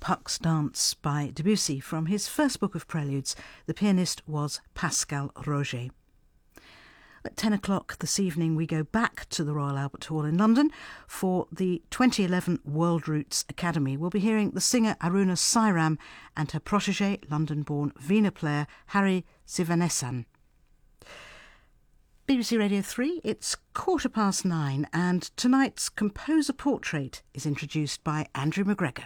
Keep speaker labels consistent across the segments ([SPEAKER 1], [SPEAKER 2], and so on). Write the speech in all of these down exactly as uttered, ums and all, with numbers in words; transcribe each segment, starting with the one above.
[SPEAKER 1] Puck's Dance by Debussy from his first book of preludes. The pianist was Pascal Roger. At ten o'clock this evening we go back to the Royal Albert Hall in London for the twenty eleven World Roots Academy. We'll be hearing the singer Aruna Sairam and her protege, London-born Veena player Harry Sivanesan. B B C Radio three, it's quarter past nine, and tonight's Composer Portrait is introduced by Andrew McGregor.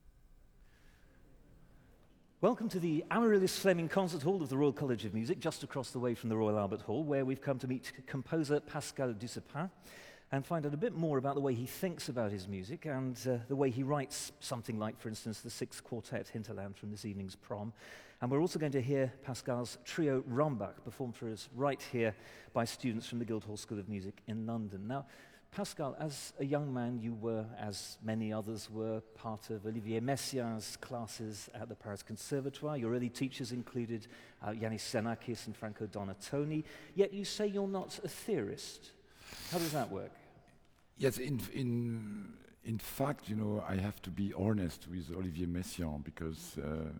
[SPEAKER 2] Welcome to the Amaryllis Fleming Concert Hall of the Royal College of Music, just across the way from the Royal Albert Hall, where we've come to meet composer Pascal Ducepin and find out a bit more about the way he thinks about his music and uh, the way he writes something like, for instance, the Sixth Quartet Hinterland from this evening's prom. And we're also going to hear Pascal's trio Rambach performed for us right here by students from the Guildhall School of Music in London. Now, Pascal, as a young man, you were, as many others were, part of Olivier Messiaen's classes at the Paris Conservatoire. Your early teachers included uh, Yanis Xenakis and Franco Donatoni, yet you say you're not a theorist. How does that work?
[SPEAKER 3] Yes, in, in, in fact, you know, I have to be honest with Olivier Messiaen because uh,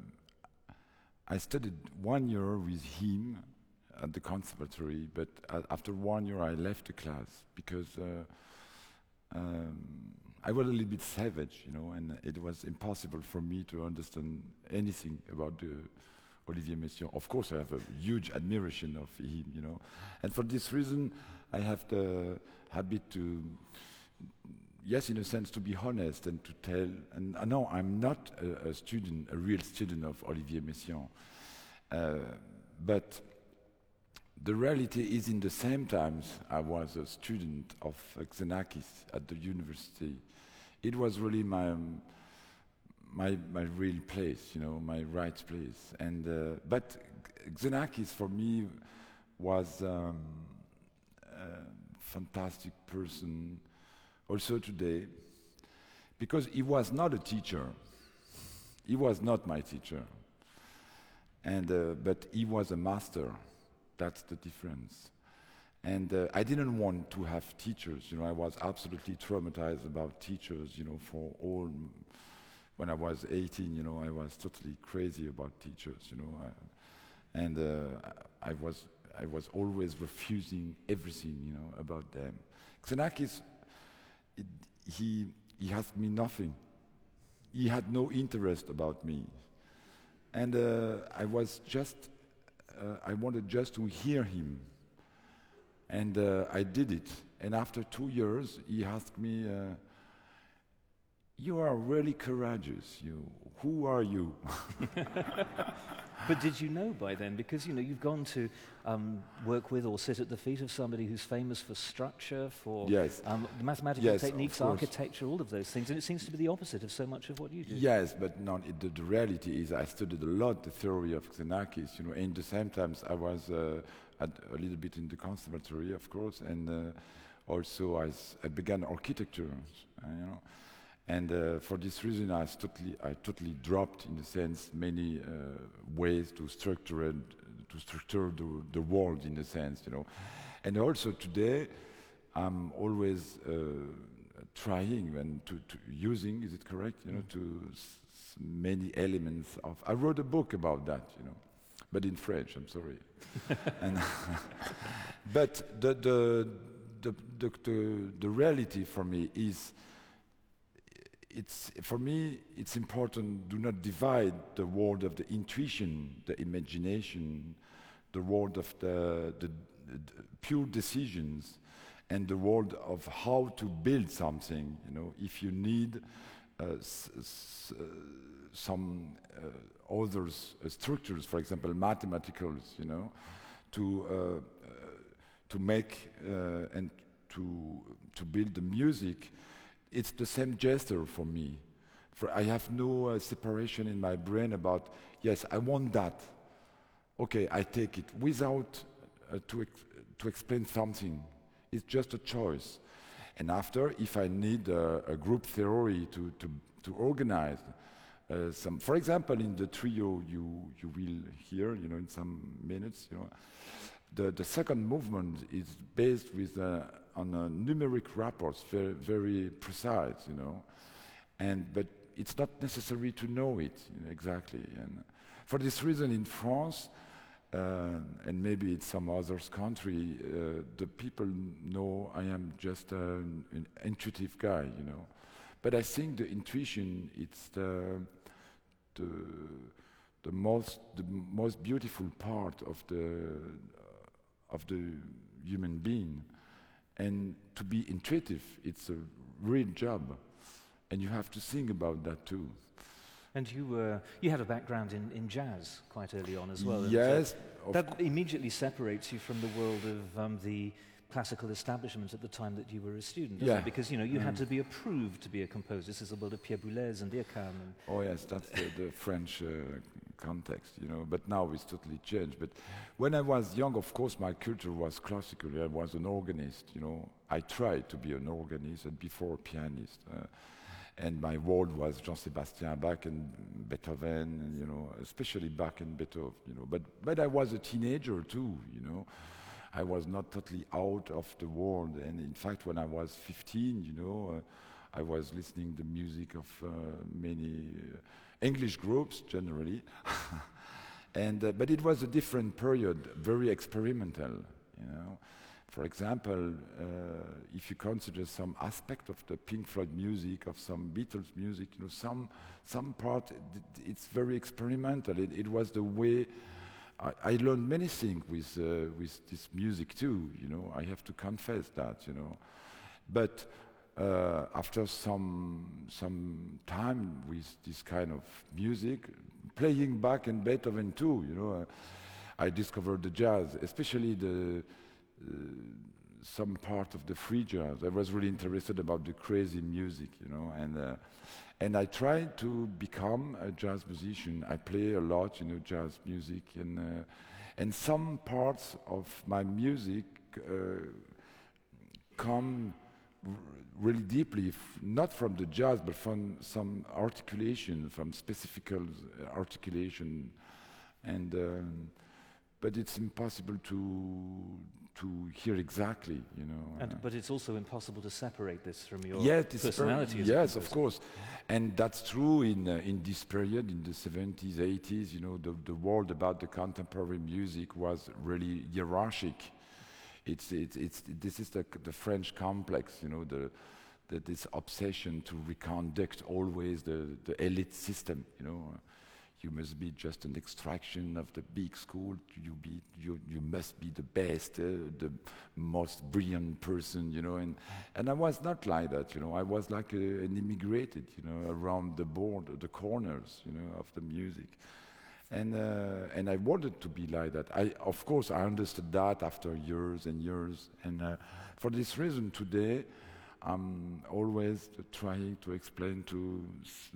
[SPEAKER 3] I studied one year with him at the conservatory, but uh, after one year I left the class because uh, um, I was a little bit savage, you know, and it was impossible for me to understand anything about the Olivier Messiaen. Of course, I have a huge admiration of him, you know, and for this reason I have the habit to, yes, in a sense, to be honest and to tell. And uh, no, I'm not a, a student, a real student of Olivier Messiaen, uh, but the reality is, in the same times, I was a student of Xenakis at the university. It was really my um, my my real place, you know, my right place. And uh, but Xenakis for me was um, a fantastic person, also today, because he was not a teacher. He was not my teacher, and uh, but he was a master. That's the difference. And uh, I didn't want to have teachers, you know, I was absolutely traumatized about teachers, you know, for all, m- when I was eighteen, you know, I was totally crazy about teachers, you know, I, and uh, I was I was always refusing everything, you know, about them. Xenakis, it, he, he asked me nothing. He had no interest about me. And uh, I was just, Uh, I wanted just to hear him, and uh, I did it. And after two years, he asked me, uh, "You are really courageous. You, who are you?"
[SPEAKER 2] But did you know by then? Because, you know, you've gone to um, work with or sit at the feet of somebody who's famous for structure, for
[SPEAKER 3] Yes.
[SPEAKER 2] um, mathematical
[SPEAKER 3] Yes, of
[SPEAKER 2] techniques,
[SPEAKER 3] course.
[SPEAKER 2] architecture, all of those things. And it seems to be the opposite of so much of what you do.
[SPEAKER 3] Yes, but not, it, the, the reality is I studied a lot the theory of Xenakis, you know, and at the same time I was uh, at a little bit in the conservatory, of course, and uh, also I, s- I began architecture, uh, you know, and uh, for this reason I totally, I totally dropped, in a sense, many uh, ways to structure and to structure the, the world, in a sense, you know, and also today I'm always uh, trying and to, to using, is it correct, you know, to s- s- many elements of, I wrote a book about that, you know, but in French, I'm sorry. and but the, the, the, the, the, the reality for me is, it's, for me, it's important, do not divide the world of the intuition, the imagination, the world of the, the, the pure decisions, and the world of how to build something. You know, if you need uh, s- s- uh, some uh, others uh, structures, for example, mathematicals, you know, to uh, uh, to make uh, and to to build the music, it's the same gesture for me. For I have no uh, separation in my brain about, yes, I want that. Okay, I take it without uh, to ex- to explain something. It's just a choice. And after, if I need uh, a group theory to to to organize uh, some, for example, in the trio you you will hear, you know, in some minutes, you know, the the second movement is based with uh, on uh, numeric rapports, very very precise, you know, and but it's not necessary to know it, you know, exactly. And for this reason, in France, uh, and maybe in some other country, uh, the people know I am just an, an intuitive guy, you know. But I think the intuition, it's the the the most the most beautiful part of the of the human being. And to be intuitive, it's a real job, and you have to think about that too.
[SPEAKER 2] And you uh, you had a background in, in jazz quite early on as well.
[SPEAKER 3] Yes.
[SPEAKER 2] And, uh, that immediately separates you from the world of um, the classical establishment at the time that you were a student, doesn't
[SPEAKER 3] Yeah.
[SPEAKER 2] it? Because you know you
[SPEAKER 3] Mm.
[SPEAKER 2] had to be approved to be a composer. This is the world of Pierre Boulez and Hircan. And
[SPEAKER 3] Oh yes, that's the, the French uh, context, you know. But now it's totally changed. But when I was young, of course, my culture was classical. I was an organist, you know. I tried to be an organist and before a pianist. Uh, and my world was Jean-Sébastien Bach and Beethoven, and, you know, especially Bach and Beethoven, you know. But but I was a teenager too, you know. I was not totally out of the world. And in fact, when I was fifteen, you know, uh, I was listening to music of uh, many uh, English groups generally. and uh, but it was a different period, very experimental, you know. For example, uh, if you consider some aspect of the Pink Floyd music, of some Beatles music, you know, some some part, it, it's very experimental. It, it was the way I, I learned many things with uh, with this music too. You know, I have to confess that. You know, but uh, after some some time with this kind of music, playing Bach and Beethoven too. You know, uh, I discovered the jazz, especially the. Uh, some part of the free jazz. I was really interested about the crazy music, you know, and uh, and I tried to become a jazz musician. I play a lot, you know, jazz music, and uh, and some parts of my music uh, come r- really deeply, f- not from the jazz, but from some articulation, from specific articulation, and um, but it's impossible to to hear exactly, you know.
[SPEAKER 2] And,
[SPEAKER 3] uh,
[SPEAKER 2] but it's also impossible to separate this from your
[SPEAKER 3] Yes, it's
[SPEAKER 2] personality.
[SPEAKER 3] per-
[SPEAKER 2] as a
[SPEAKER 3] yes, of
[SPEAKER 2] composer.
[SPEAKER 3] course, and that's true in uh, in this period, in the seventies, eighties. You know, the the world about the contemporary music was really hierarchic. It's it's it's this is the the French complex. You know, the, the this obsession to reconduct always the the elite system. You know. You must be just an extraction of the big school. You be you you must be the best, uh, the most brilliant person, you know. And and I was not like that, you know. I was like a, an immigrated, you know, around the board, the corners, you know, of the music. And uh, and I wanted to be like that. I of course I understood that after years and years. And uh, for this reason, today I'm always trying to explain to. S-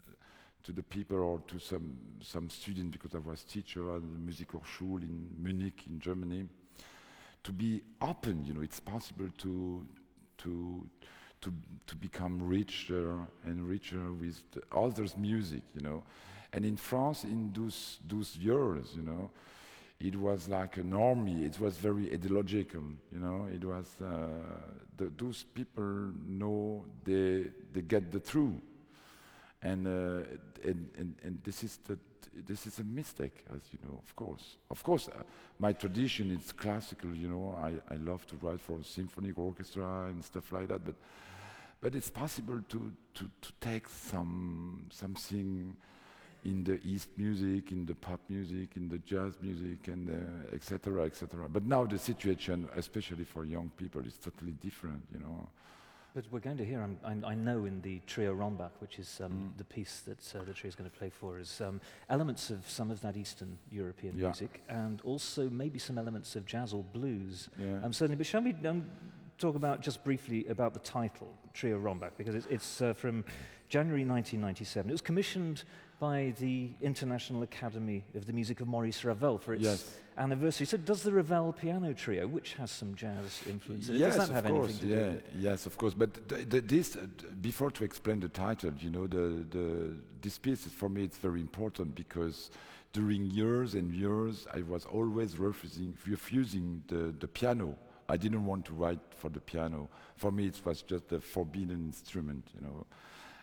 [SPEAKER 3] to the people or to some some students, because I was teacher at the Musikhochschule in Munich in Germany, to be open. You know, it's possible to to to to become richer and richer with the others' music. You know, and in France in those those years, you know, it was like an army. It was very ideological. You know, it was uh, the, those people know they they get the truth. And, uh, and, and and this is the this is a mistake, as you know. Of course, of course, uh, my tradition is classical. You know, I, I love to write for a symphonic orchestra and stuff like that. But but it's possible to to, to take some something in the East music, in the pop music, in the jazz music, and uh, et cetera, et cetera. But now the situation, especially for young people, is totally different. You know.
[SPEAKER 2] But we're going to hear, um, I, I know in the Trio Rombach, which is um,
[SPEAKER 3] Mm.
[SPEAKER 2] the piece that uh, the trio is going to play for, is um, elements of some of that Eastern European
[SPEAKER 3] Yeah.
[SPEAKER 2] music, and also maybe some elements of jazz or blues.
[SPEAKER 3] Yeah.
[SPEAKER 2] Um, certainly, but shall we um, talk about just briefly about the title, Trio Rombach, because it's, it's uh, from January nineteen ninety-seven. It was commissioned by the International Academy of the Music of Maurice Ravel for its
[SPEAKER 3] Yes.
[SPEAKER 2] anniversary. So does the Ravel piano trio, which has some jazz influence,
[SPEAKER 3] Yes,
[SPEAKER 2] does that have
[SPEAKER 3] of course.
[SPEAKER 2] anything to
[SPEAKER 3] Yeah,
[SPEAKER 2] do with it?
[SPEAKER 3] yes, of course. But th- th- this, uh, d- before to explain the title, you know, the the this piece is, for me, it's very important because during years and years I was always refusing refusing the the piano. I didn't want to write for the piano. For me, it was just a forbidden instrument, you know.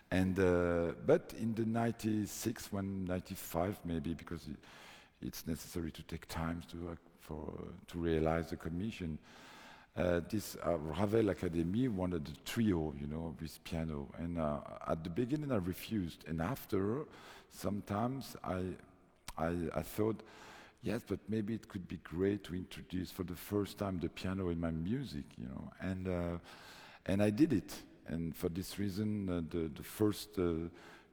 [SPEAKER 3] And uh, but in the ninety-six, when ninety-five maybe, because it, it's necessary to take time to uh, for uh, to realize the commission. Uh, this uh, Ravel Academy wanted a trio, you know, with piano, and uh, at the beginning I refused, and after, sometimes I, I, I thought, yes, but maybe it could be great to introduce for the first time the piano in my music, you know, and uh, and I did it, and for this reason, uh, the the first uh,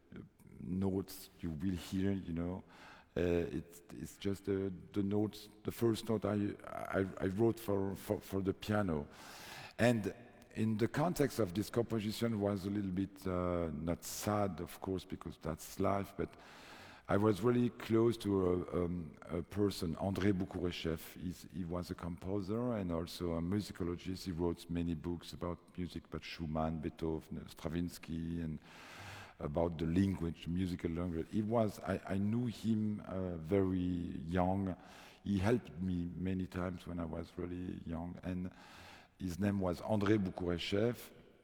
[SPEAKER 3] notes you will hear, you know. Uh, it's, it's just the, the notes, the first note I, I, I wrote for, for, for the piano. And in the context of this composition was a little bit, uh, not sad, of course, because that's life, but I was really close to a, um, a person, André Boukourechev. He's, he was a composer and also a musicologist. He wrote many books about music, about Schumann, Beethoven, Stravinsky, and about the language, musical language. It was, I, I knew him uh, very young. He helped me many times when I was really young. And his name was André Boukourechev.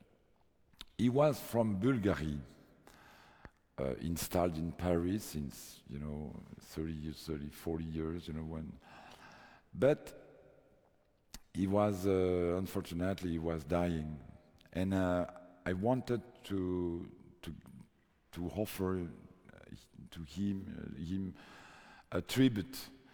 [SPEAKER 3] He was from Bulgaria, uh, installed in Paris since, you know, thirty years, thirty, forty years, you know, when. But he was, uh, unfortunately, he was dying. And uh, I wanted to, to to offer uh, to him, uh, him a tribute.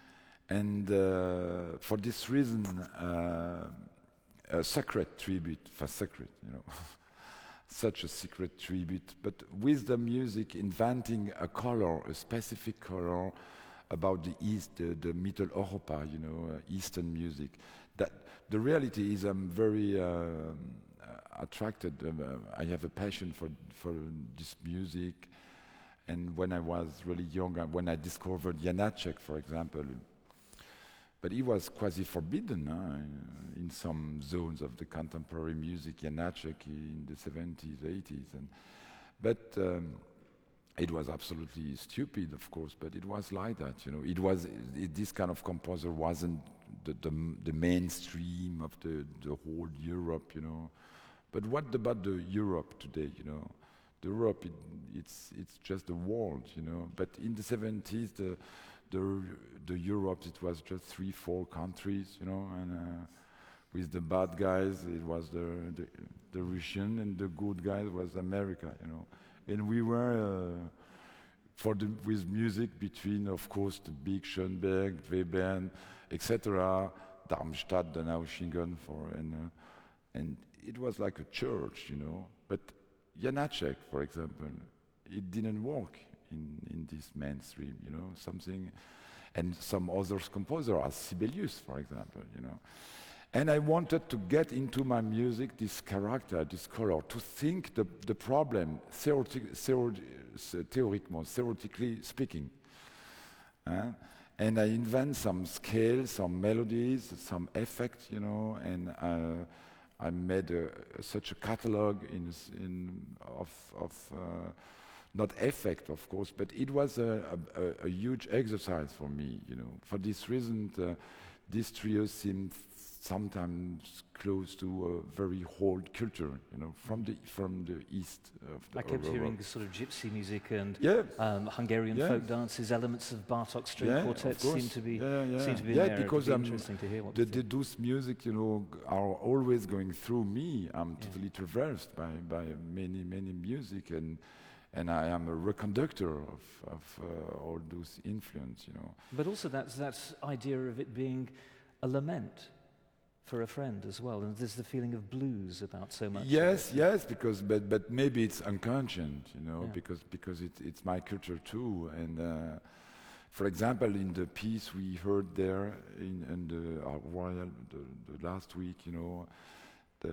[SPEAKER 3] And uh, for this reason, uh, a sacred tribute, for sacred, you know, such a secret tribute, but with the music inventing a color, a specific color about the East, the, the Middle Europa, you know, uh, Eastern music. That the reality is I'm very um, attracted. Um, uh, I have a passion for for this music, and when I was really young, uh, when I discovered Janacek, for example, but he was quasi forbidden uh, in some zones of the contemporary music. Janacek in the seventies, eighties, and but um, it was absolutely stupid, of course. But it was like that, you know. It was it, this kind of composer wasn't the, the the mainstream of the the whole Europe, you know. But what about the Europe today, you know? The Europe, it, it's it's just the world, you know. But in the seventies, the the the Europe, it was just three, four countries, you know, and uh, with the bad guys, it was the, the the Russian, and the good guys was America, you know. And we were uh, for the with music between, of course, the big Schoenberg, Webern, et cetera, Darmstadt, Donaueschingen, for and uh, and. It was like a church, you know. But Janacek, for example, it didn't work in, in this mainstream, you know, something. And some other composers, as Sibelius, for example, you know. And I wanted to get into my music this character, this color, to think the, the problem, theoretic, theoretic, theoretically, theoretically speaking. Uh, and I invent some scales, some melodies, some effects, you know, and uh, I made a, such a catalog in, in of, of uh, not effect, of course, but it was a, a, a huge exercise for me, you know. For this reason, uh, this trio seemed sometimes close to a very old culture, you know, from the from the east of the
[SPEAKER 2] I kept
[SPEAKER 3] Europe.
[SPEAKER 2] hearing sort of gypsy music and
[SPEAKER 3] yeah.
[SPEAKER 2] um, Hungarian
[SPEAKER 3] yeah.
[SPEAKER 2] folk dances, elements of Bartok string
[SPEAKER 3] yeah,
[SPEAKER 2] quartets seem to be
[SPEAKER 3] yeah, yeah.
[SPEAKER 2] seem to be
[SPEAKER 3] yeah,
[SPEAKER 2] in there.
[SPEAKER 3] because
[SPEAKER 2] It'd be
[SPEAKER 3] um,
[SPEAKER 2] interesting to hear what
[SPEAKER 3] the,
[SPEAKER 2] you
[SPEAKER 3] the
[SPEAKER 2] think.
[SPEAKER 3] those music, you know, are always going through me. I'm
[SPEAKER 2] Yeah.
[SPEAKER 3] totally traversed by by many many music, and and I am a reconductor of of uh, all those influence, you know.
[SPEAKER 2] But also that's that idea of it being a lament for a friend as well, and there's the feeling of blues about so much.
[SPEAKER 3] Yes, yes, because but but maybe it's unconscious, you know,
[SPEAKER 2] Yeah.
[SPEAKER 3] because because it, it's my culture too. And uh, for example, in the piece we heard there in, in the uh, Royal the, the last week, you know, the,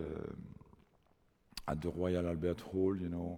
[SPEAKER 3] at the Royal Albert Hall, you know,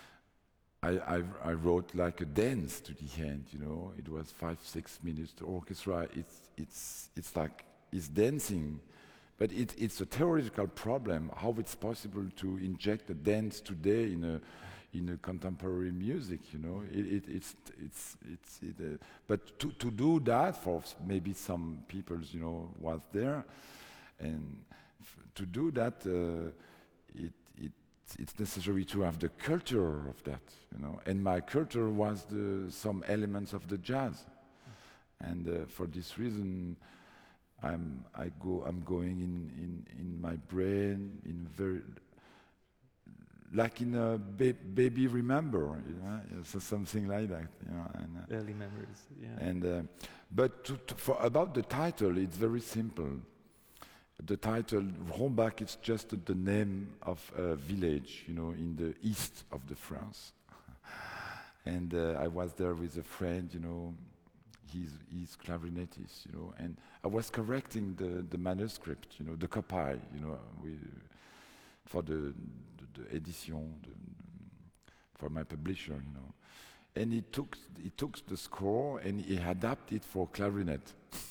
[SPEAKER 3] I, I I wrote like a dance to the end, you know. It was five six minutes. The orchestra, it's it's it's like it's dancing. But it, it's a theoretical problem, how it's possible to inject a dance today in a in a contemporary music, you know. It, it, it's it's it's. It, uh, but to to do that for maybe some people, you know, was there, and f- to do that, uh, it it it's necessary to have the culture of that, you know. And my culture was the, some elements of the jazz, and uh, for this reason, I'm I go I'm going in in in my brain in very like in a ba- baby remember, you know, so something like that, you know. And, uh,
[SPEAKER 2] Early memories, yeah.
[SPEAKER 3] and uh, but to, to, for about the title, it's very simple. The title Rombach is just the name of a village, you know, in the east of the France. And uh, I was there with a friend, you know, he's he's clarinetist, you know, and I was correcting the, the manuscript, you know, the copy, you know, we, for the, the, the edition, the, for my publisher, you know. And he took he took the score and he adapted it for clarinet.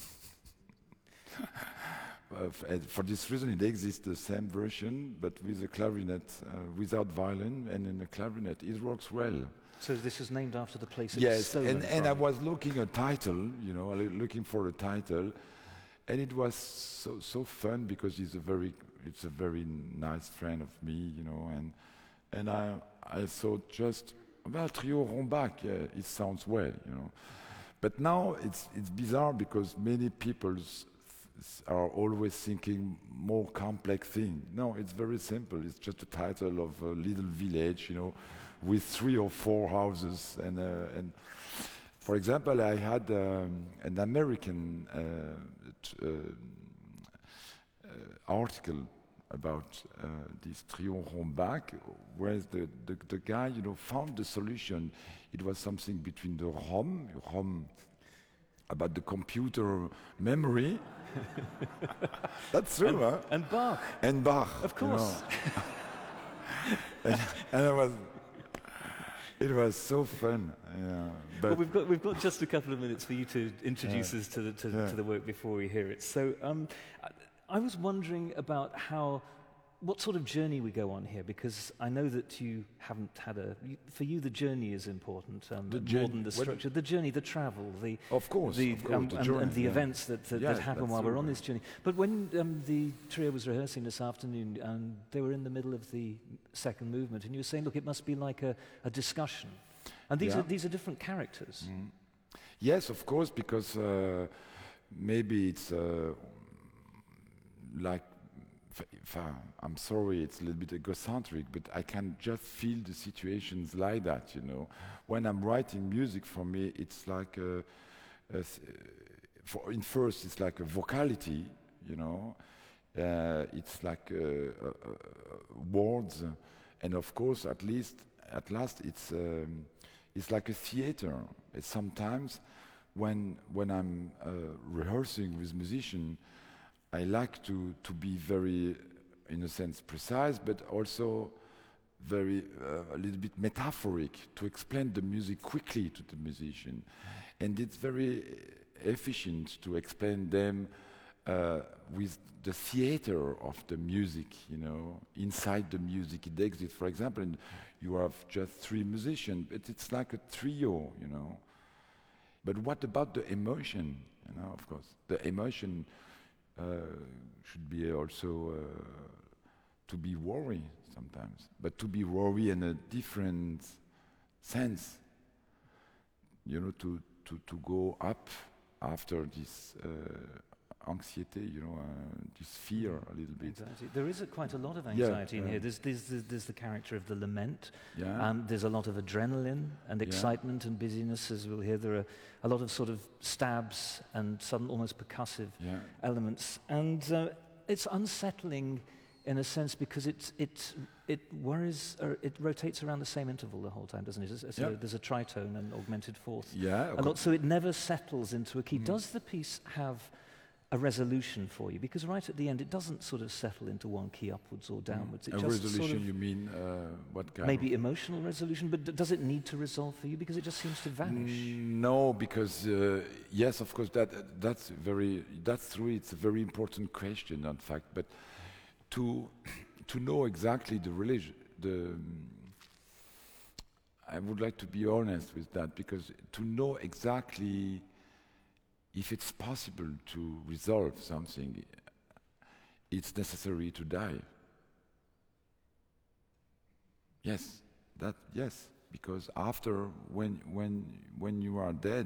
[SPEAKER 3] Uh, f- and for this reason, it exists the same version, but with a clarinet, uh, without violin, and in a clarinet, it works well.
[SPEAKER 2] So this is named after the place it was
[SPEAKER 3] Yes,
[SPEAKER 2] stolen
[SPEAKER 3] and, and I
[SPEAKER 2] from.
[SPEAKER 3] was looking a title, you know, li- looking for a title, and it was so so fun because he's a very it's a very nice friend of me, you know, and and I I thought just well Trio Rombach, yeah, it sounds well, you know, but now it's it's bizarre because many people s- s- are always thinking more complex thing. No, it's very simple. It's just a title of a little village, you know, with three or four houses. And uh, and for example, I had um, an American uh, t- uh, uh, article about uh, this Trio Rombach, where the, the the guy, you know, found the solution. It was something between the ROM, ROM about the computer memory. That's true,
[SPEAKER 2] and,
[SPEAKER 3] huh?
[SPEAKER 2] and Bach,
[SPEAKER 3] And Bach.
[SPEAKER 2] of
[SPEAKER 3] you know.
[SPEAKER 2] course.
[SPEAKER 3] and, and it was, it was so fun. Yeah. But
[SPEAKER 2] Well, we've got we've got just a couple of minutes for you to introduce
[SPEAKER 3] Yeah.
[SPEAKER 2] us to the to,
[SPEAKER 3] Yeah.
[SPEAKER 2] to the work before we hear it. So, um, I, I was wondering about how what sort of journey we go on here, because I know that you haven't had a. You, for you, the journey is important, um,
[SPEAKER 3] The
[SPEAKER 2] more
[SPEAKER 3] journey-
[SPEAKER 2] than the
[SPEAKER 3] what-
[SPEAKER 2] structure. The journey, the travel, the
[SPEAKER 3] Of course,
[SPEAKER 2] the,
[SPEAKER 3] of course,
[SPEAKER 2] um,
[SPEAKER 3] the
[SPEAKER 2] and,
[SPEAKER 3] journey,
[SPEAKER 2] and the
[SPEAKER 3] yeah.
[SPEAKER 2] events that that,
[SPEAKER 3] Yeah,
[SPEAKER 2] that happen
[SPEAKER 3] that's
[SPEAKER 2] while we're
[SPEAKER 3] true,
[SPEAKER 2] on
[SPEAKER 3] yeah.
[SPEAKER 2] this journey. But when um, the trio was rehearsing this afternoon, and they were in the middle of the second movement, and you were saying, "Look, it must be like a, a discussion," and these
[SPEAKER 3] Yeah.
[SPEAKER 2] are these are different characters.
[SPEAKER 3] Mm. Yes, of course, because uh, maybe it's uh, like, f- f- uh, I'm sorry, it's a little bit egocentric, but I can just feel the situations like that, you know. When I'm writing music, for me, it's like, a, a s- for, in first, it's like a vocality, you know. Uh, it's like uh, uh, uh, words, uh, and of course, at least, at last, it's um, it's like a theater. It's sometimes when when I'm uh, rehearsing with musician, I like to to be very, in a sense, precise, but also very uh, a little bit metaphoric to explain the music quickly to the musician, and it's very efficient to explain them uh, with the theater of the music, you know, inside the music it exists. For example, and you have just three musicians, but it's like a trio, you know. But what about the emotion? You know, of course, the emotion uh, should be also uh, to be worried sometimes, but to be worried in a different sense. You know, to to to go up after this uh, anxiety, you know, uh, this fear a little bit.
[SPEAKER 2] Anxiety. There is a, quite a lot of
[SPEAKER 3] Yeah,
[SPEAKER 2] anxiety in
[SPEAKER 3] yeah.
[SPEAKER 2] here. There's, there's, there's, there's the character of the lament.
[SPEAKER 3] Yeah.
[SPEAKER 2] Um, there's a lot of adrenaline and
[SPEAKER 3] Yeah.
[SPEAKER 2] excitement and busyness, as we'll hear. There are a lot of sort of stabs and some almost percussive
[SPEAKER 3] Yeah.
[SPEAKER 2] elements. And uh, it's unsettling in a sense because it's, it's, it worries, or it rotates around the same interval the whole time, doesn't it? It's- so
[SPEAKER 3] Yeah.
[SPEAKER 2] there's a tritone and augmented fourth.
[SPEAKER 3] Yeah.
[SPEAKER 2] A lot, so it never settles into a key.
[SPEAKER 3] Mm.
[SPEAKER 2] Does the piece have a resolution for you? Because right at the end, it doesn't sort of settle into one key upwards or downwards. It
[SPEAKER 3] A
[SPEAKER 2] just
[SPEAKER 3] resolution,
[SPEAKER 2] sort of
[SPEAKER 3] you mean uh, what kind?
[SPEAKER 2] maybe
[SPEAKER 3] of?
[SPEAKER 2] emotional resolution, but d- does it need to resolve for you? Because it just seems to vanish.
[SPEAKER 3] Mm, No, because uh, yes, of course, that that's very that's true. It's a very important question, in fact. But to to know exactly the religion, the um, I would like to be honest with that, because to know exactly if it's possible to resolve something, it's necessary to die. Yes, that yes, because after when when when you are dead,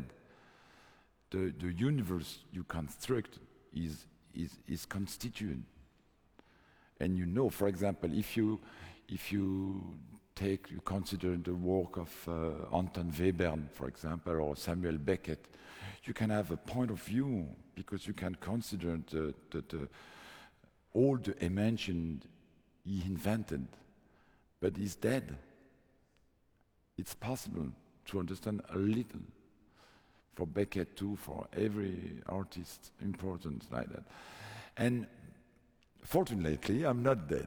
[SPEAKER 3] the the universe you construct is is is constituted, and you know, for example, if you if you take you consider the work of uh, Anton Webern, for example, or Samuel Beckett, you can have a point of view because you can consider the, the, the all the invention he invented, but he's dead. It's possible to understand a little for Beckett too, for every artist important like that. And fortunately, I'm not dead.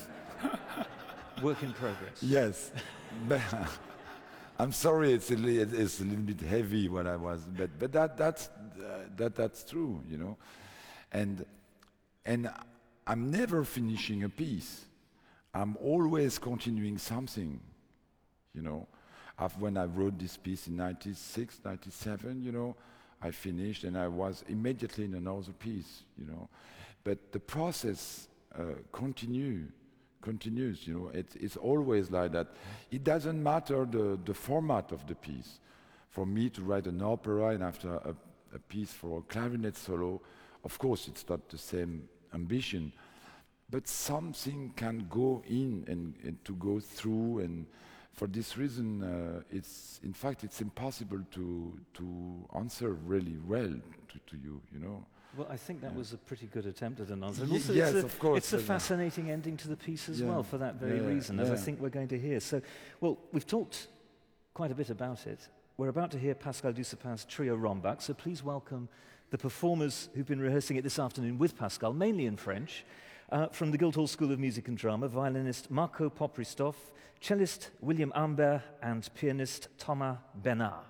[SPEAKER 2] Work in progress.
[SPEAKER 3] Yes. But I'm sorry, it's a, li- it's a little bit heavy what I was, but but that that's uh, that that's true, you know, and and I'm never finishing a piece. I'm always continuing something, you know. I've, when I wrote this piece in ninety-six, ninety-seven, you know, I finished and I was immediately in another piece, you know. But the process uh, continue, continues, you know. It, it's always like that. It doesn't matter the, the format of the piece. For me to write an opera and after a, a piece for a clarinet solo, of course it's not the same ambition, but something can go in and, and to go through, and for this reason, uh, it's in fact it's impossible to to answer really well to, to you, you know.
[SPEAKER 2] Well, I think that
[SPEAKER 3] Yeah.
[SPEAKER 2] was a pretty good attempt at an answer.
[SPEAKER 3] Y-
[SPEAKER 2] And also,
[SPEAKER 3] yes,
[SPEAKER 2] it's a,
[SPEAKER 3] of course,
[SPEAKER 2] it's a
[SPEAKER 3] but, uh,
[SPEAKER 2] fascinating ending to the piece as
[SPEAKER 3] Yeah.
[SPEAKER 2] well for that very
[SPEAKER 3] Yeah,
[SPEAKER 2] reason, as I
[SPEAKER 3] yeah.
[SPEAKER 2] think we're going to hear. So, well, we've talked quite a bit about it. We're about to hear Pascal Dussepin's Trio Rombach, so please welcome the performers who've been rehearsing it this afternoon with Pascal, mainly in French. Uh, from the Guildhall School of Music and Drama, violinist Marco Popristov, cellist William Ambert, and pianist Thomas Bernard.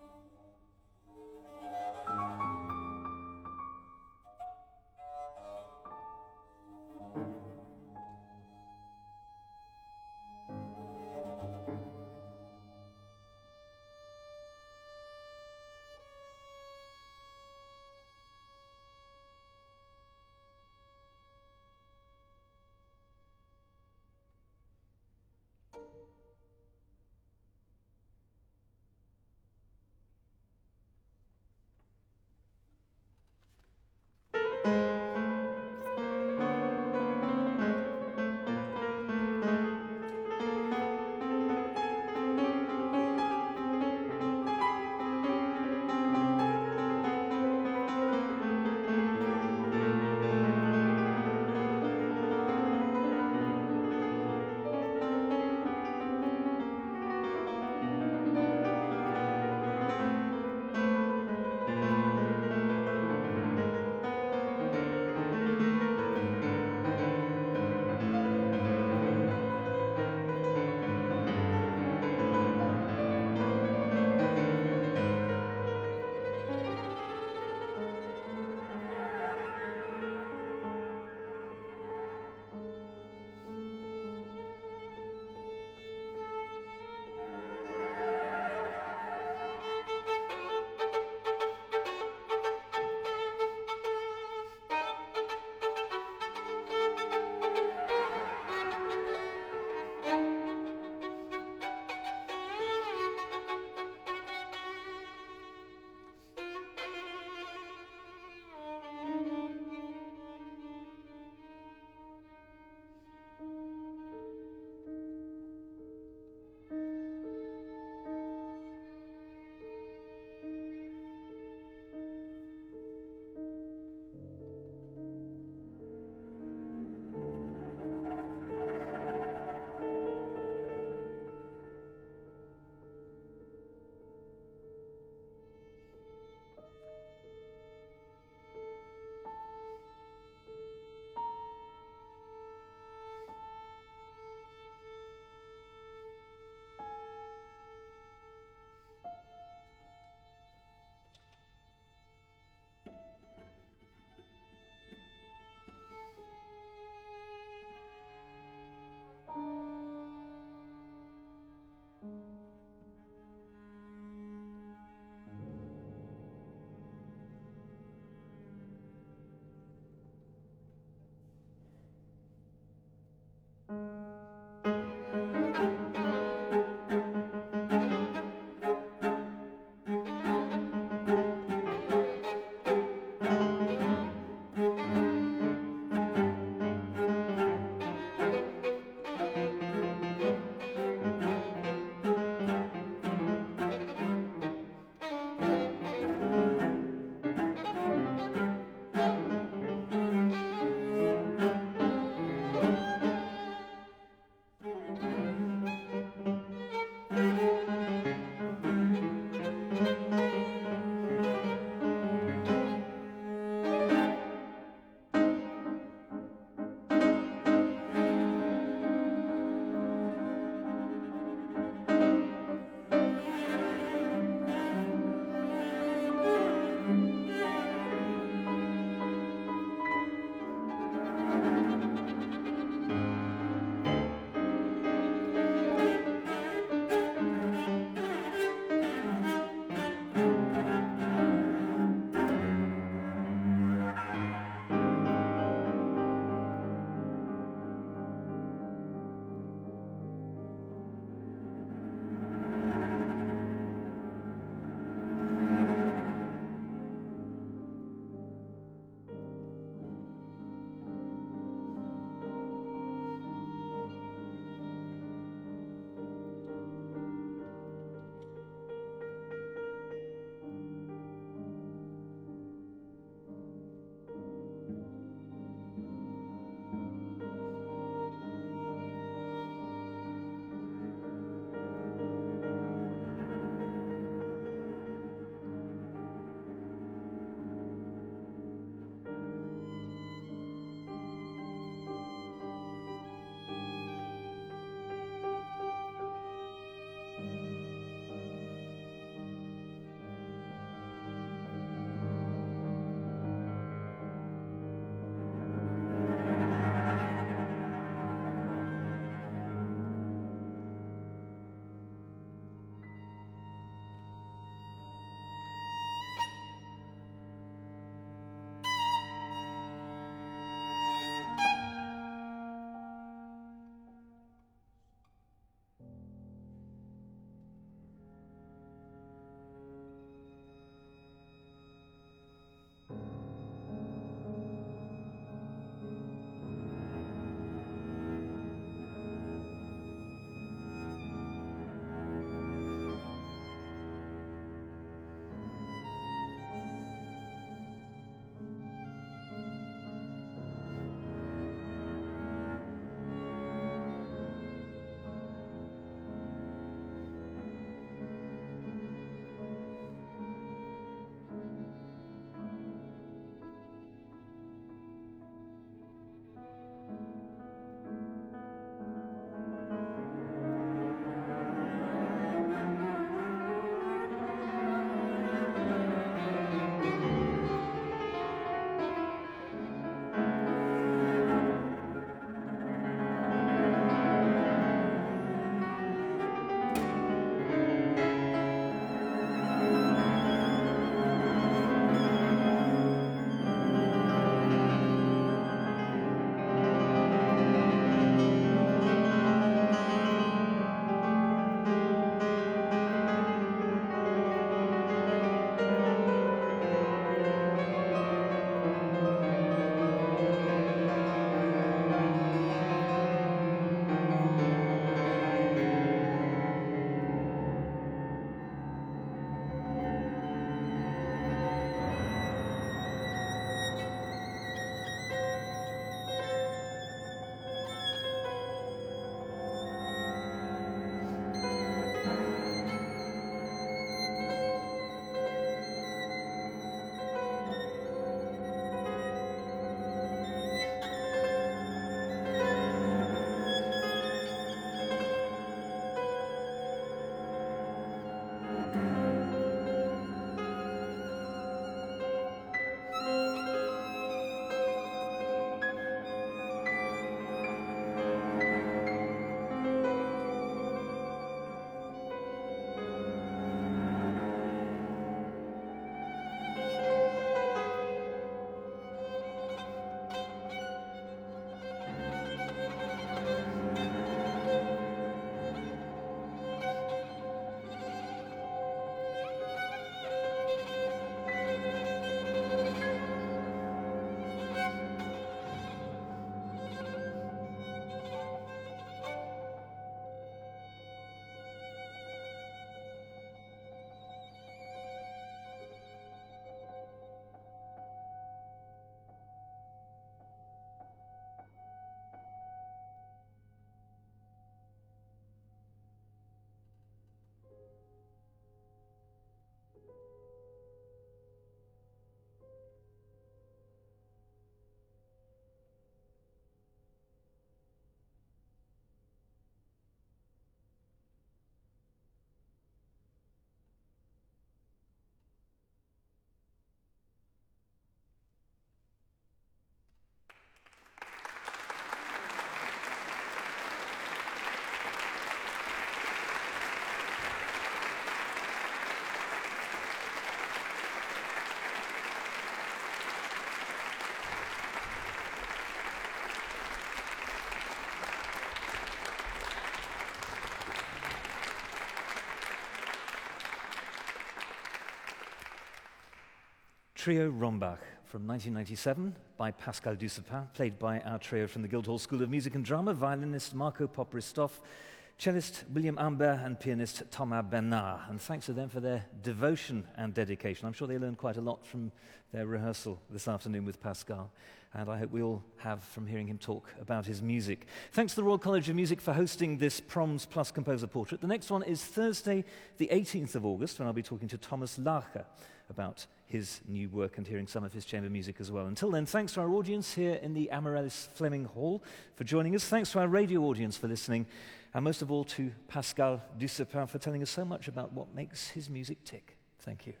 [SPEAKER 2] Trio Rombach from nineteen ninety-seven by Pascal Ducepin, played by our trio from the Guildhall School of Music and Drama, violinist Marco Popristov, cellist William Ambert and pianist Thomas Bernard. And thanks to them for their devotion and dedication. I'm sure they learned quite a lot from their rehearsal this afternoon with Pascal. And I hope we all have from hearing him talk about his music. Thanks to the Royal College of Music for hosting this Proms Plus Composer Portrait. The next one is Thursday, the eighteenth of August, when I'll be talking to Thomas Lacher about his new work and hearing some of his chamber music as well. Until then, thanks to our audience here in the Amaryllis Fleming Hall for joining us. Thanks to our radio audience for listening. And most of all to Pascal Ducepin for telling us so much about what makes his music tick. Thank you.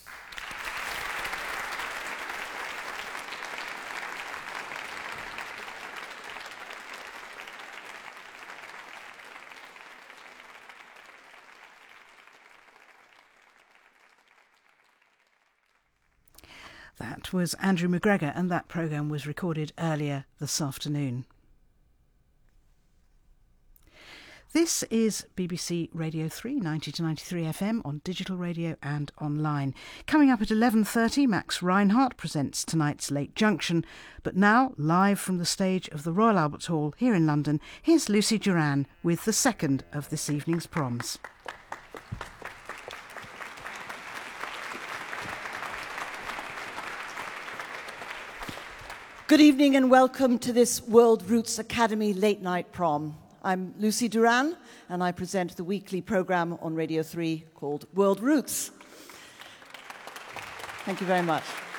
[SPEAKER 1] That was Andrew McGregor, and that programme was recorded earlier this afternoon. This is B B C Radio three, ninety to ninety-three F M on digital radio and online. Coming up at eleven thirty, Max Reinhardt presents tonight's Late Junction. But now, live from the stage of the Royal Albert Hall here in London, here's Lucy Duran with the second of this evening's proms.
[SPEAKER 4] Good evening and welcome to this World Roots Academy late night prom. I'm Lucy Duran and I present the weekly programme on Radio three called World Roots. Thank you very much.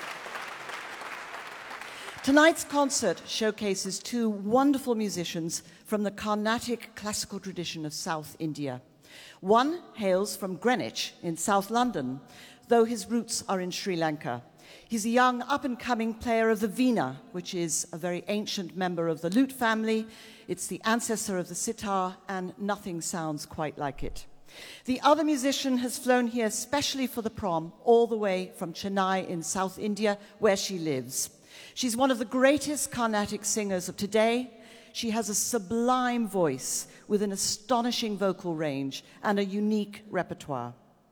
[SPEAKER 4] Tonight's concert showcases two wonderful musicians from the Carnatic classical tradition of South India. One hails from Greenwich in South London, though his roots are in Sri Lanka. He's a young up-and-coming player of the veena, which is a very ancient member of the lute family. It's the ancestor of the sitar, and nothing sounds quite like it. The other musician has flown here specially for the prom, all the way from Chennai in South India, where she lives. She's one of the greatest Carnatic singers of today. She has a sublime voice with an astonishing vocal range and a unique repertoire.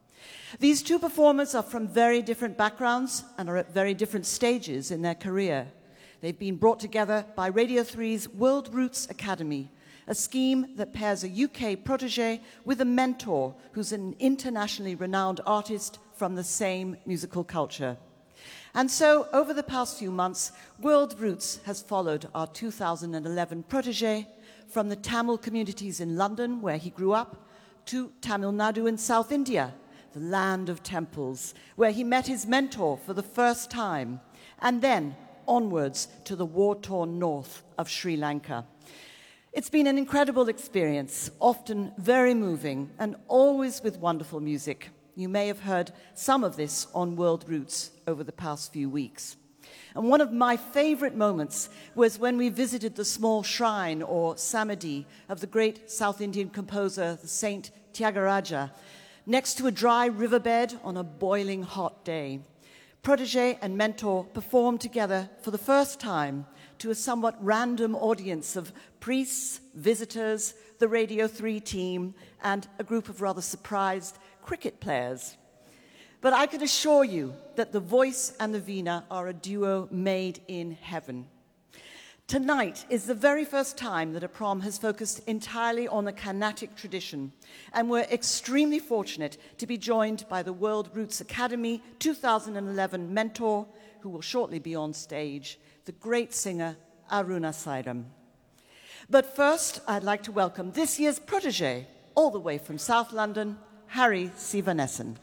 [SPEAKER 4] These two performers are from very different backgrounds and are at very different stages in their career. They've been brought together by Radio three's World Roots Academy, a scheme that pairs a U K protege with a mentor who's an internationally renowned artist from the same musical culture. And so, over the past few months, World Roots has followed our two thousand eleven protege from the Tamil communities in London, where he grew up, to Tamil Nadu in South India, the land of temples, where he met his mentor for the first time, and then onwards to the war-torn north of Sri Lanka. It's been an incredible experience, often very moving, and always with wonderful music. You may have heard some of this on World Roots over the past few weeks. And one of my favorite moments was when we visited the small shrine, or samadhi, of the great South Indian composer, the Saint Tyagaraja, next to a dry riverbed on a boiling hot day. Protege and mentor performed together for the first time to a somewhat random audience of priests, visitors, the Radio three team, and a group of rather surprised cricket players. But I can assure you that the voice and the veena are a duo made in heaven. Tonight is the very first time that a prom has focused entirely on the Carnatic tradition, and we're extremely fortunate to be joined by the World Roots Academy two thousand eleven mentor, who will shortly be on stage, the great singer Aruna Sairam. But first, I'd like to welcome this year's protege, all the way from South London, Harry Sivanesan.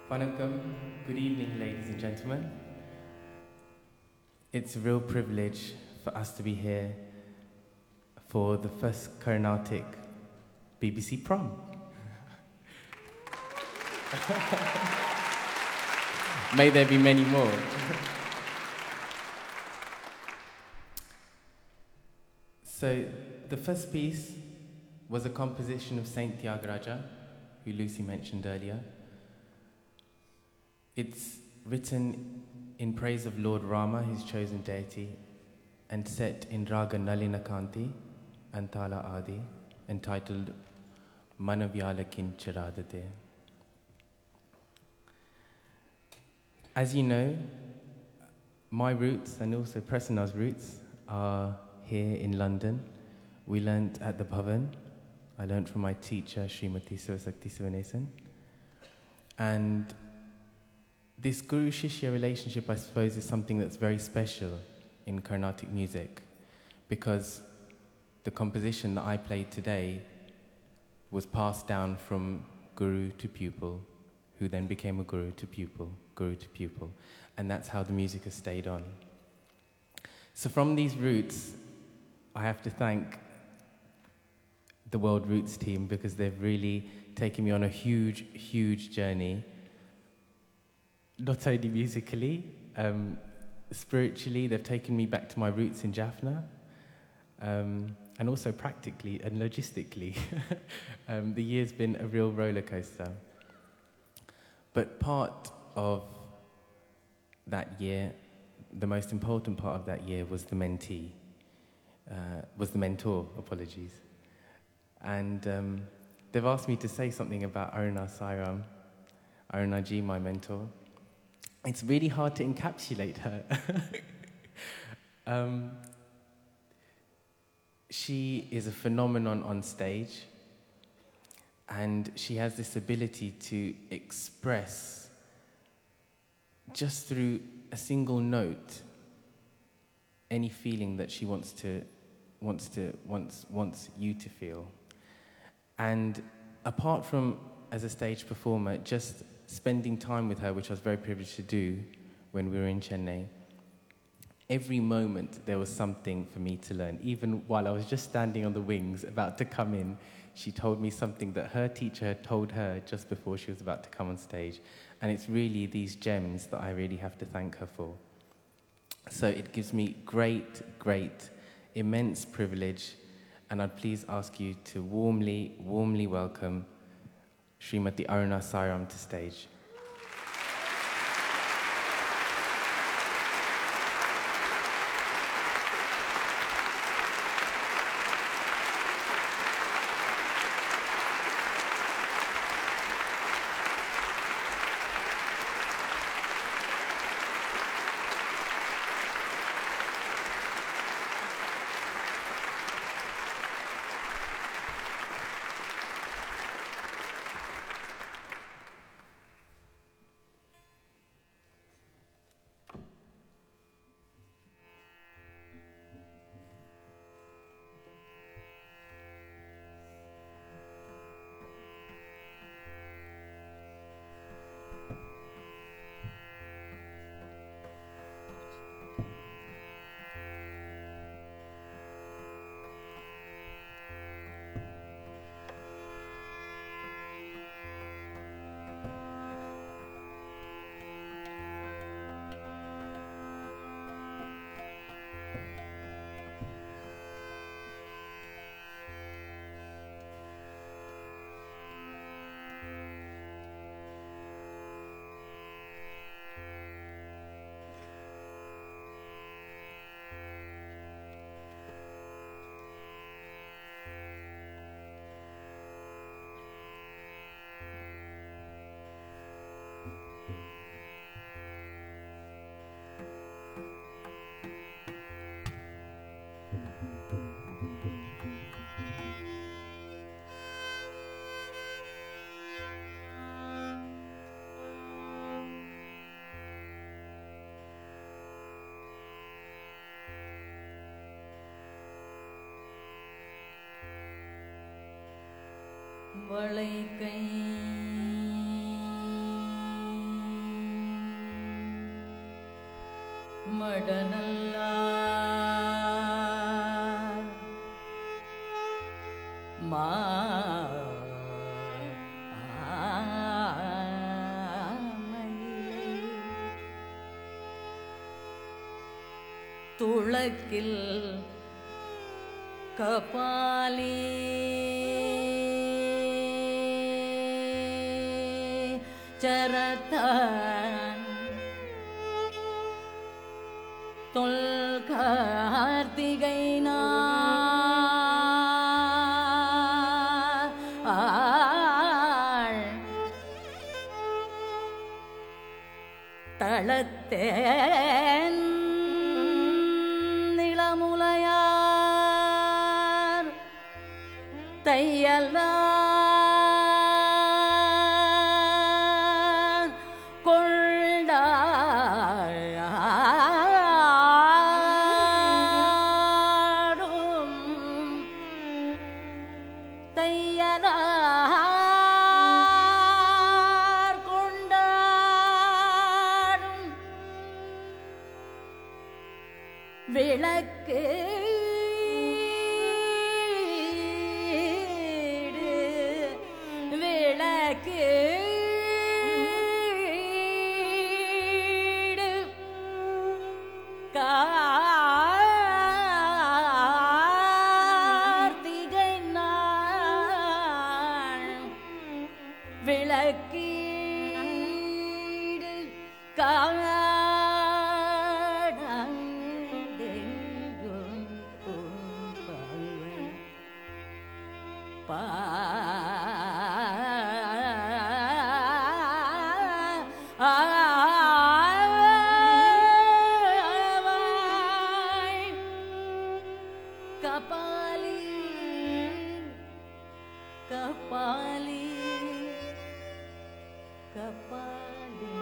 [SPEAKER 5] Vanakkam, good evening, ladies and gentlemen. It's a real privilege for us to be here for the first Carnatic B B C prom. May there be many more. So, the first piece was a composition of Saint Tyagaraja, who Lucy mentioned earlier. It's written in praise of Lord Rama, his chosen deity, and set in Raga Nalinakanti and Tala Adi, entitled Manavyala Kincharadate. As you know, my roots and also Prasanna's roots are here in London. We learnt at the Bhavan. I learnt from my teacher, Srimati Sivasakti Sivanesan. And this Guru-Shishya relationship, I suppose, is something that's very special in Carnatic music, because the composition that I played today was passed down from guru to pupil, who then became a guru to pupil, guru to pupil, and that's how the music has stayed on. So from these roots, I have to thank the World Roots team, because they've really taken me on a huge, huge journey. Not only musically, um, spiritually, they've taken me back to my roots in Jaffna, um, and also practically and logistically. um, the year's been a real roller coaster. But part of that year, the most important part of that year was the mentee, uh, was the mentor, apologies. And um, they've asked me to say something about Aruna Sairam, Aruna Ji, my mentor. It's really hard to encapsulate her. um, she is a phenomenon on stage, and she has this ability to express, just through a single note, any feeling that she wants to, wants to, wants, wants you to feel. And apart from, as a stage performer, just spending time with her, which I was very privileged to do when we were in Chennai, every moment there was something for me to learn. Even while I was just standing on the wings about to come in, she told me something that her teacher had told her just before she was about to come on stage. And it's really these gems that I really have to thank her for. So it gives me great, great, immense privilege, and I'd please ask you to warmly, warmly welcome Srimati Aruna Sairam to stage.
[SPEAKER 6] வளைக்கை மடநல்லார் மாமயிலை துளக்கில் Kabali சரத்தான் தொல்கார்த்திகை நாள் தளத்தேன் நிலமுலையார் தையலார் கொண்டாடும் தையலார் கொண்டாடும் விளக்கு விளக்கு கார்த்திகை நாள் விளக்கீடு காடெங்கும் பா கபாலி கபாலி கபாலி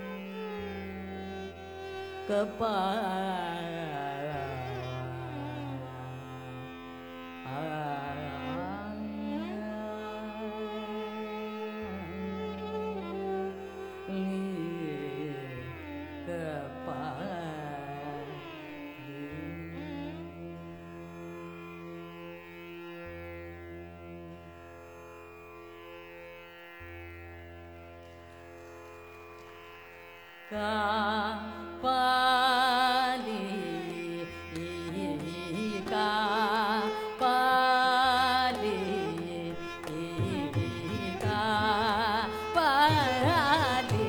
[SPEAKER 6] காபாலி காபாலி காபாலி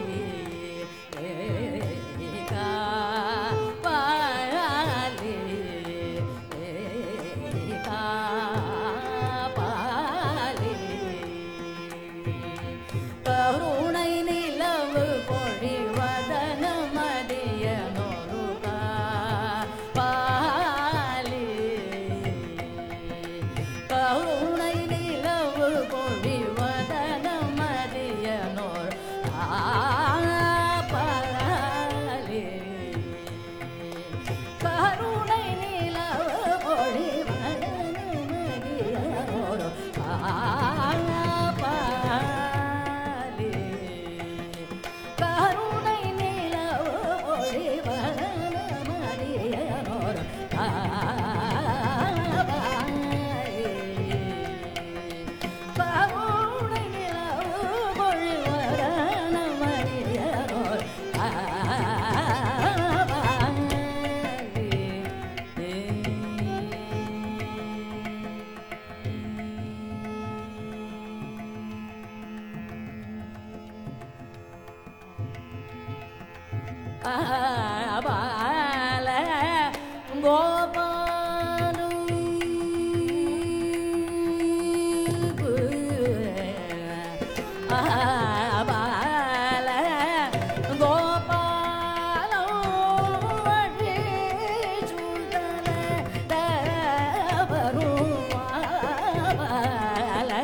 [SPEAKER 6] காபாலி காபாலி கருணை நிலவு பொழிவதன மதியனொரு காபாலி கருணை நிலவு பொழிவதன மதியனொரு காபாலி கருணை நிலவு பொழிவதன மதியனொரு காபாலி கருணை நிலவு பொழிவதன மதியனொரு காபாலி கருணை நிலவு பொழிவதன மதியனொரு பால கோபாலு பால கோபாலோ சுந்தர தவரும் பால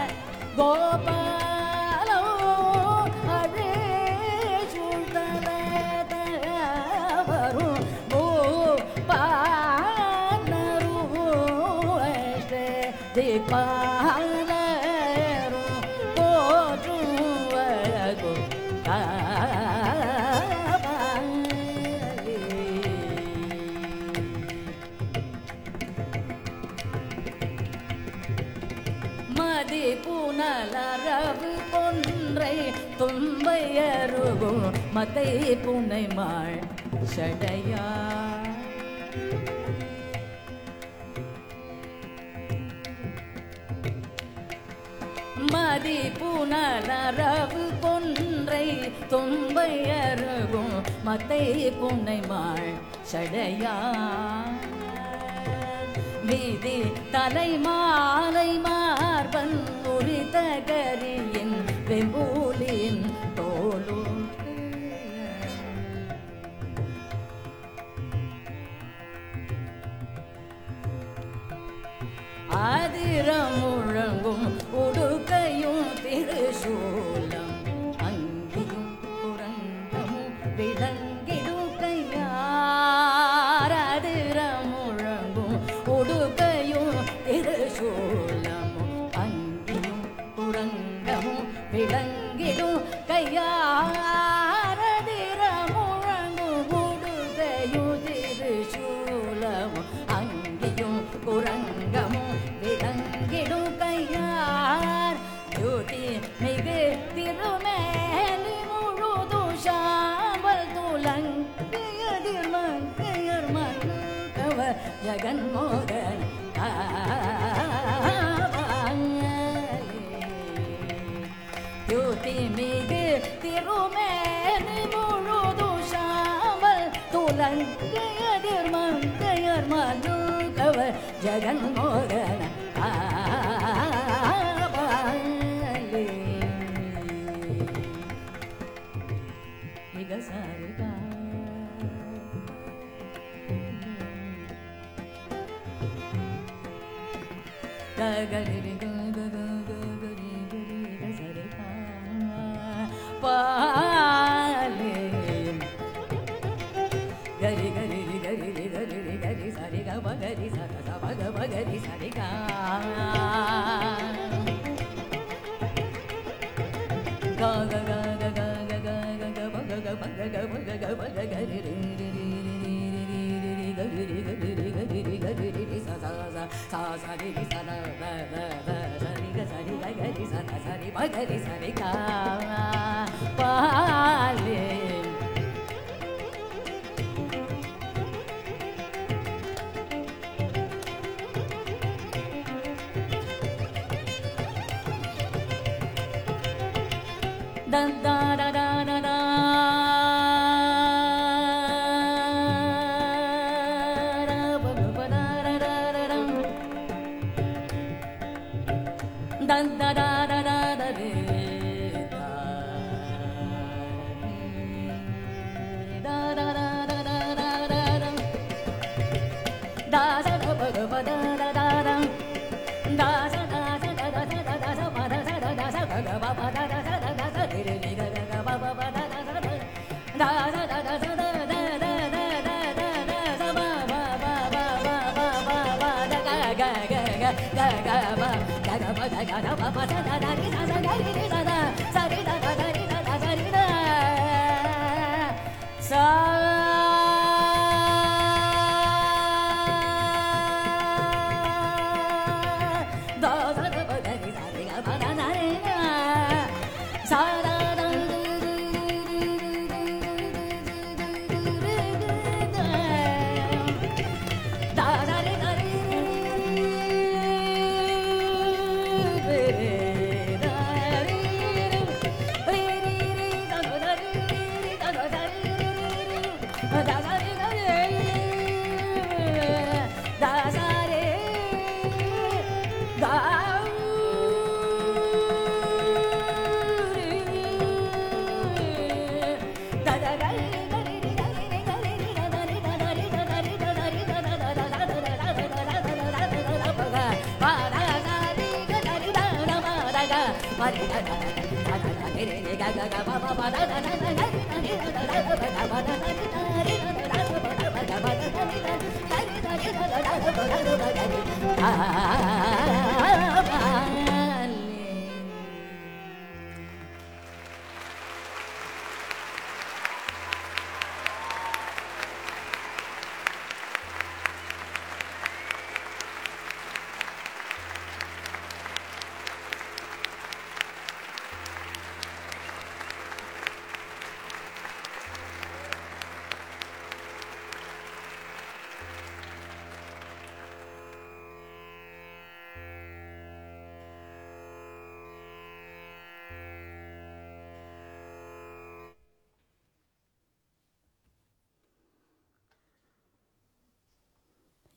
[SPEAKER 6] கோபாலோ அழே சுந்தர தவரும் பாலரும் போற்றுவதும் காபாலி மதி புனலரவு கொன்றை தும்பையருகும் மத்தை புனை மாள் சடையா மதி புனலரவு கொன்றை தும்பையருகும் மத்தை புனை மாள் சடையா வீதி தலை மாலை மார்பன் உரித கரியின் வெம்பூலின் தோலு அதிரம் முழங்கும் உடுக்கையும் திருசூலம் அங்கியும் புறங்கமும் விளங்கிடும் கையார் அதிரம் முழங்கும் உடுக்கையும் திருசூலமும் அங்கியும் புறங்கமும் விளங்கிடும் கையார் அதிரம் முழங்கும் உடுக்கையும் திருசூலமும் அங்கியும் புறங்கமும் விளங்கிடும் கையார் ஜோதி மிகு திருமேலி முழுதும் சாம்பல் துலங்கையதிர் மங்கையர் மகவர் ஜகன்மோகன் ஜோதி மிகு திருமேலி முழுதும் சாம்பல் துலங்கையதிர் மங்கையர் மகவர் Jaganmohan gari gari gari gari gari sari ga ba gari sa sa ba ga ba gari sari ga ga ga ga ga ga ga ga ga ba ga ga ba ga ga ba ga ga ba ga gari ri ri ri ri ri gari ri gari ri gari ri gari ri sa sa sa sa sa ri ri sa da da da da sari ga sari ga gari sa sa sari ba gari sari ga pa le da da da da da da ba ba da da da da da da da da da da re da da da da da da da da da da ba ba da da da da da da da da da da da da ba da da da da ga ba ba da da da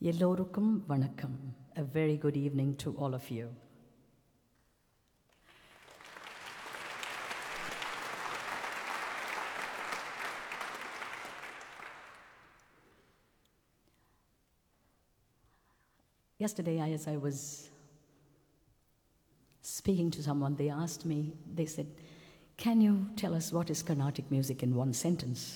[SPEAKER 6] Yellorukkum vanakkam. A very good evening to all of you. Yesterday, as I was speaking to someone, they asked me, they said, can you tell us what is Carnatic music in one sentence?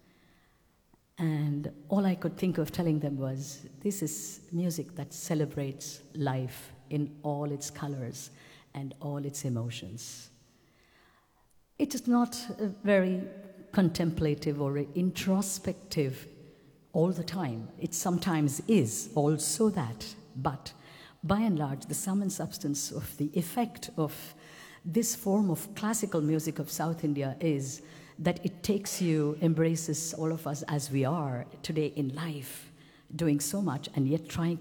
[SPEAKER 6] And all I could think of telling them was, this is music that celebrates life in all its colors and all its emotions. It is not a very contemplative or introspective all the time. It sometimes is also that. But by and large, the sum and substance of the effect of this form of classical music of South India is that it takes you, embraces all of us as we are today in life, doing so much and yet trying